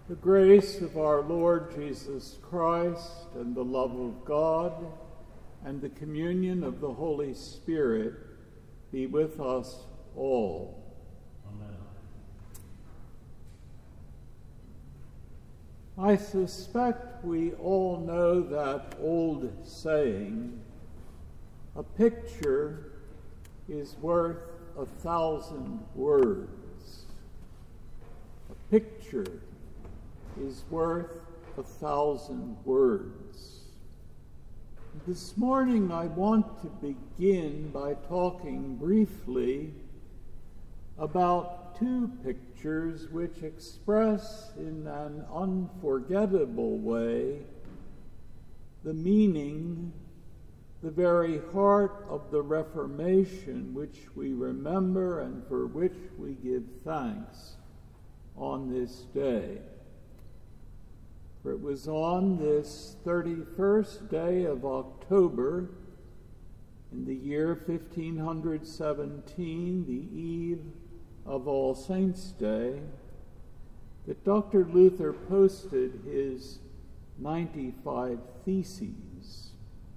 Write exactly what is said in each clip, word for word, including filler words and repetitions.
The grace of our Lord Jesus Christ and the love of God and the communion of the Holy Spirit be with us all. Amen. I suspect we all know that old saying, a picture is worth a thousand words. A picture is worth a thousand words. This morning I want to begin by talking briefly about two pictures which express in an unforgettable way the meaning, the very heart of the Reformation which we remember and for which we give thanks on this day. For it was on this thirty-first day of October, in the year fifteen seventeen, the eve of All Saints' Day, that Doctor Luther posted his ninety-five Theses.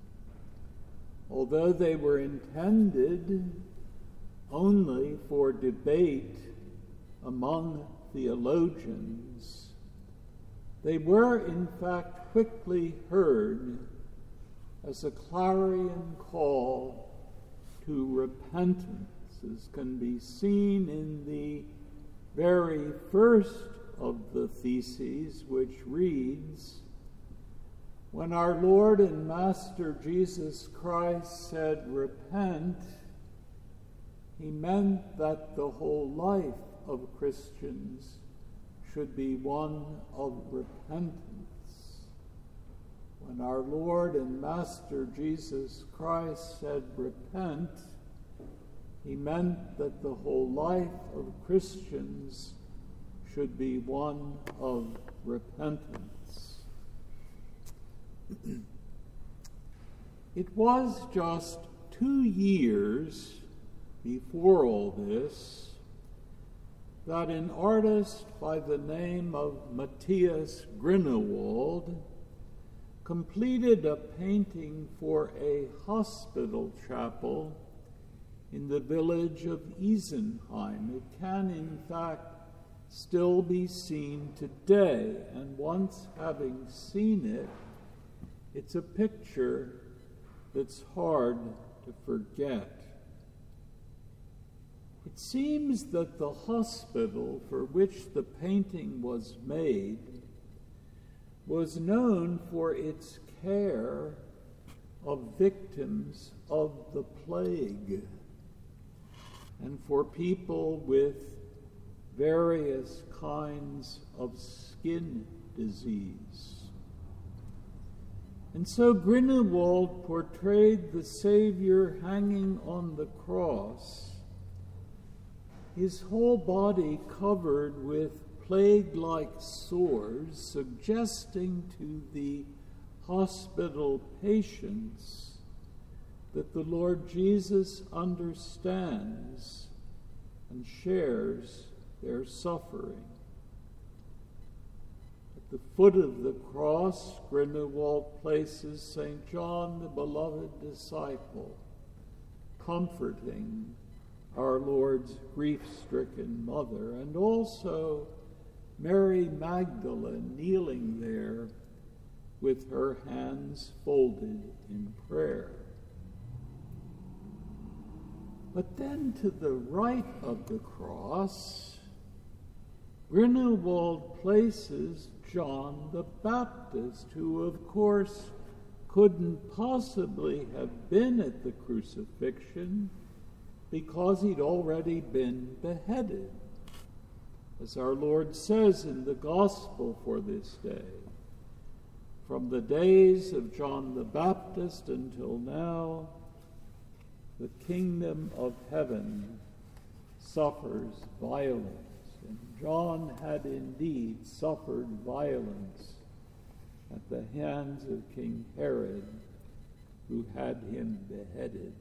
Although they were intended only for debate among theologians, they were, in fact, quickly heard as a clarion call to repentance, as can be seen in the very first of the Theses, which reads, "When our Lord and Master Jesus Christ said, 'Repent,' he meant that the whole life of Christians should be one of repentance. When our Lord and Master Jesus Christ said, 'Repent,' he meant that the whole life of Christians should be one of repentance." It was just two years before all this that an artist by the name of Matthias Grünewald completed a painting for a hospital chapel in the village of Isenheim. It can, in fact, still be seen today, and once having seen it, it's a picture that's hard to forget. It seems that the hospital for which the painting was made was known for its care of victims of the plague and for people with various kinds of skin disease. And so Grünewald portrayed the Savior hanging on the cross, his whole body covered with plague-like sores, suggesting to the hospital patients that the Lord Jesus understands and shares their suffering. At the foot of the cross, Grünewald places Saint John, the beloved disciple, comforting our Lord's grief-stricken mother, and also Mary Magdalene kneeling there with her hands folded in prayer. But then to the right of the cross, Grünewald places John the Baptist, who of course couldn't possibly have been at the crucifixion because he'd already been beheaded. As our Lord says in the Gospel for this day, from the days of John the Baptist until now, the kingdom of heaven suffers violence. And John had indeed suffered violence at the hands of King Herod, who had him beheaded.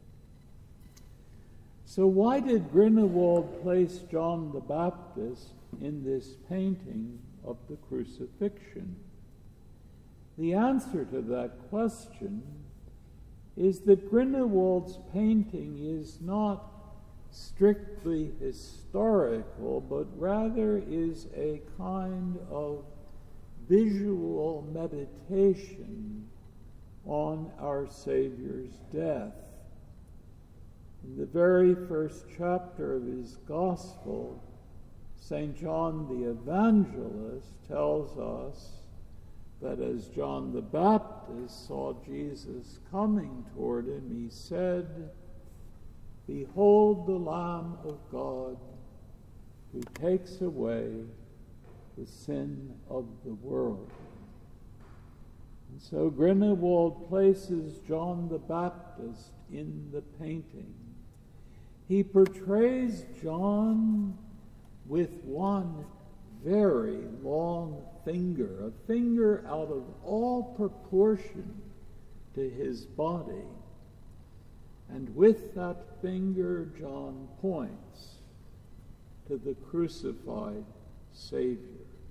So why did Grünewald place John the Baptist in this painting of the crucifixion? The answer to that question is that Grünewald's painting is not strictly historical, but rather is a kind of visual meditation on our Savior's death. In the very first chapter of his Gospel, Saint John the Evangelist tells us that as John the Baptist saw Jesus coming toward him, he said, "Behold the Lamb of God who takes away the sin of the world." And so Grünewald places John the Baptist in the painting. He portrays John with one very long finger, a finger out of all proportion to his body. And with that finger, John points to the crucified Savior.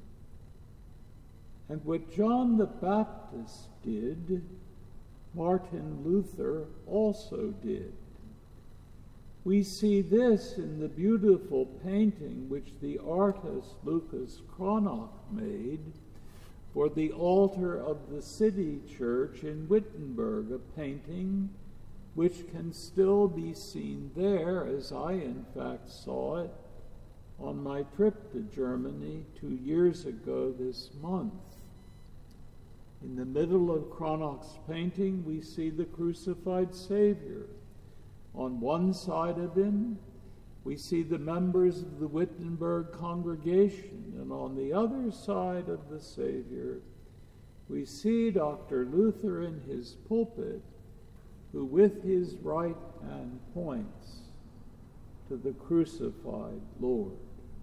And what John the Baptist did, Martin Luther also did. We see this in the beautiful painting which the artist Lucas Cranach made for the altar of the city church in Wittenberg, a painting which can still be seen there, as I in fact saw it on my trip to Germany two years ago this month. In the middle of Cranach's painting, we see the crucified Savior. On one side of him, we see the members of the Wittenberg congregation, and on the other side of the Savior, we see Doctor Luther in his pulpit, who with his right hand points to the crucified Lord.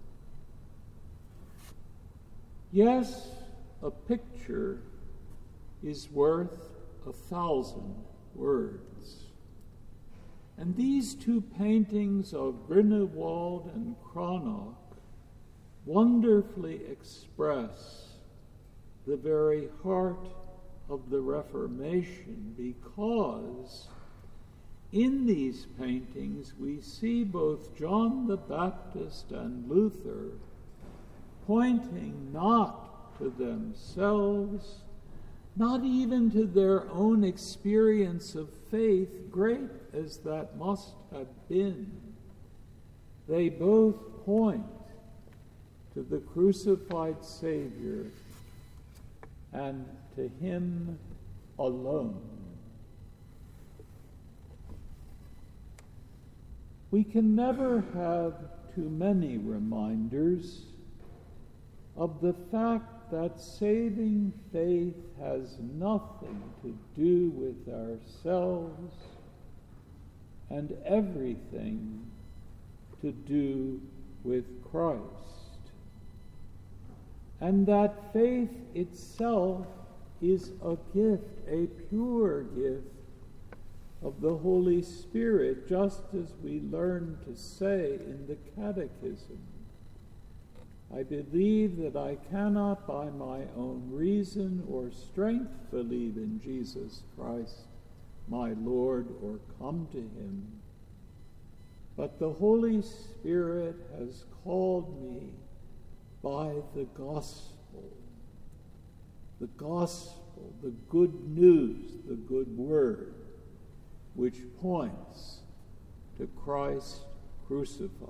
Yes, a picture is worth a thousand words. And these two paintings of Grünewald and Cranach wonderfully express the very heart of the Reformation, because in these paintings we see both John the Baptist and Luther pointing not to themselves, not even to their own experience of faith, great as that must have been. They both point to the crucified Savior and to him alone. We can never have too many reminders of the fact that saving faith has nothing to do with ourselves and everything to do with Christ. And that faith itself is a gift, a pure gift of the Holy Spirit, just as we learn to say in the Catechism. I believe that I cannot by my own reason or strength believe in Jesus Christ, my Lord, or come to him. But the Holy Spirit has called me by the gospel. The gospel, the good news, the good word, which points to Christ crucified.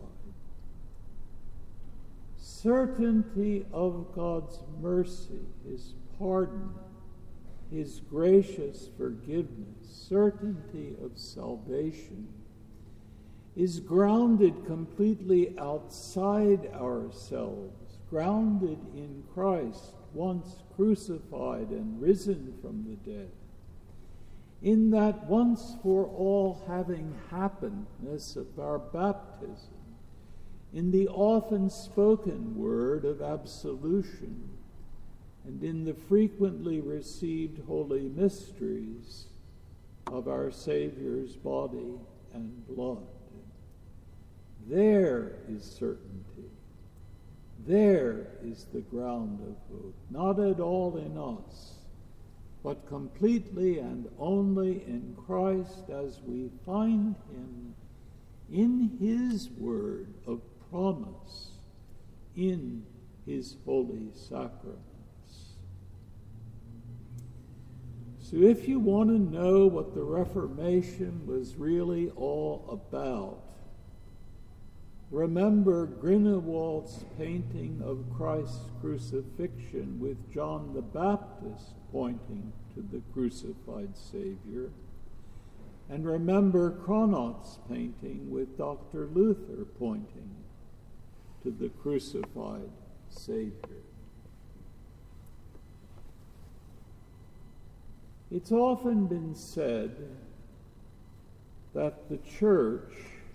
Certainty of God's mercy, his pardon, his gracious forgiveness, certainty of salvation, is grounded completely outside ourselves, grounded in Christ, once crucified and risen from the dead. In that once for all having happenedness of our baptism, in the often spoken word of absolution, and in the frequently received holy mysteries of our Savior's body and blood. There is certainty. There is the ground of hope, not at all in us, but completely and only in Christ as we find him in his word of promise, in his holy sacraments. So if you want to know what the Reformation was really all about, remember Grünewald's painting of Christ's crucifixion with John the Baptist pointing to the crucified Savior, and remember Cronat's painting with Doctor Luther pointing to the crucified Savior. It's often been said that the Church,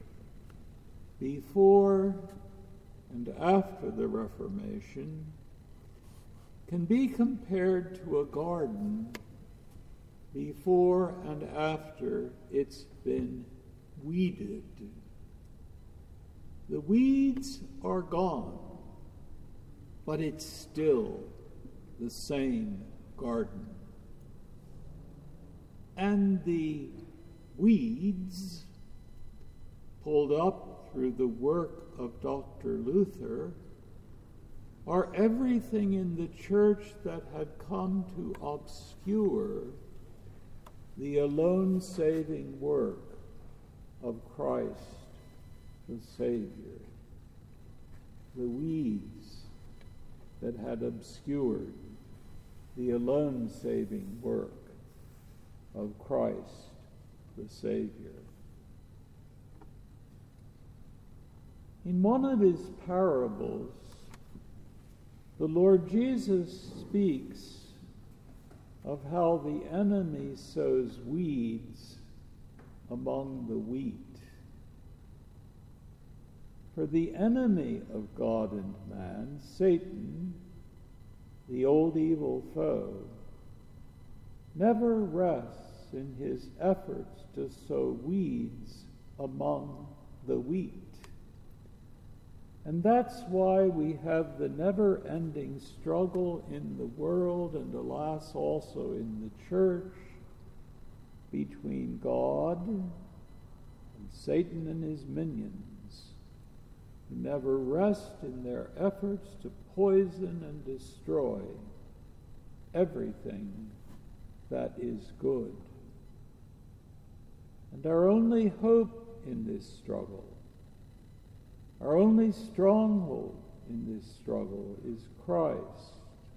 before and after the Reformation, can be compared to a garden before and after it's been weeded. The weeds are gone, but it's still the same garden. And the weeds, pulled up through the work of Doctor Luther, are everything in the church that had come to obscure the alone saving work of Christ the Savior. The weeds that had obscured the alone saving work of Christ the Savior. In one of his parables, the Lord Jesus speaks of how the enemy sows weeds among the wheat. For the enemy of God and man, Satan, the old evil foe, never rests in his efforts to sow weeds among the wheat. And that's why we have the never-ending struggle in the world, and alas, also in the church, between God and Satan and his minions, who never rest in their efforts to poison and destroy everything that is good. And our only hope in this struggle, our only stronghold in this struggle is Christ.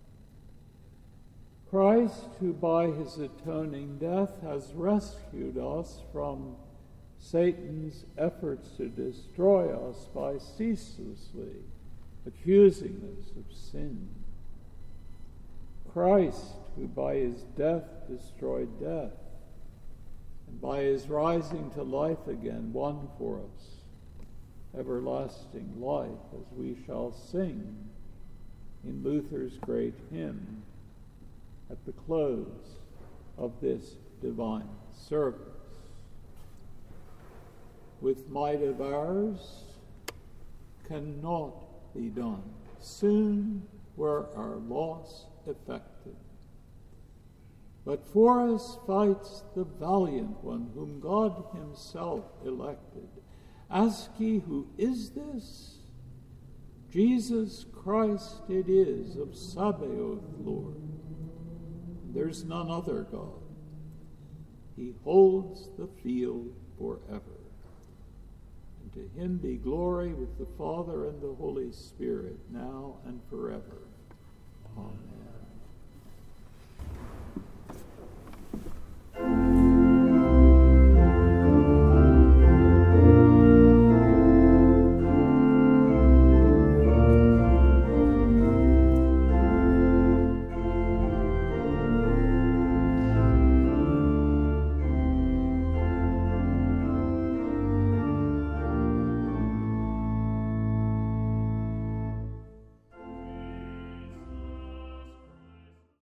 Christ, who by his atoning death has rescued us from Satan's efforts to destroy us by ceaselessly accusing us of sin. Christ, who by his death destroyed death, and by his rising to life again won for us everlasting life, as we shall sing in Luther's great hymn at the close of this divine service. With might of ours cannot be done. Soon were our loss effected. But for us fights the valiant one, whom God himself elected. Ask ye, who is this? Jesus Christ it is, of Sabaoth, Lord. There's none other God. He holds the field forever. And to him be glory with the Father and the Holy Spirit, now and forever.